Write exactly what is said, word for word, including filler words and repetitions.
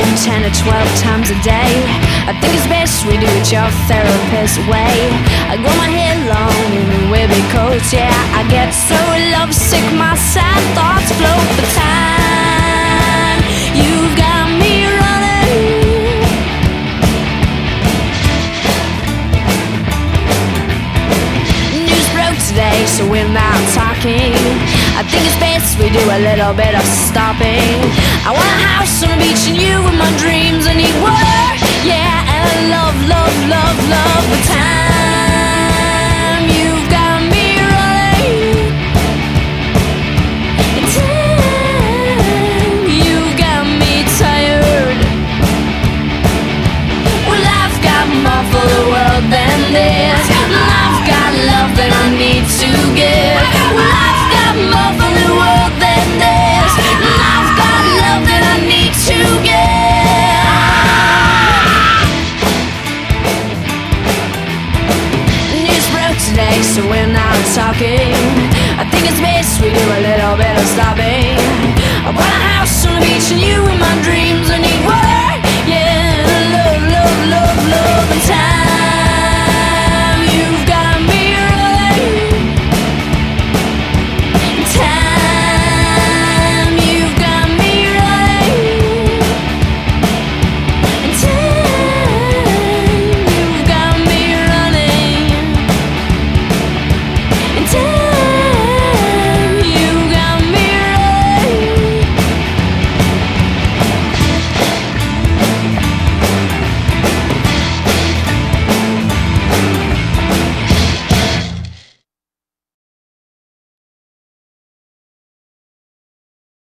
ten or twelve times a day. I think it's best we do it your therapist way. I grow my hair long in a wavy coat, yeah. I get so lovesick, my sad thoughts float. The time you've got me running. News broke today, so we're not talking. I think it's best we do a little bit of stopping. I want a house on the beach and you with my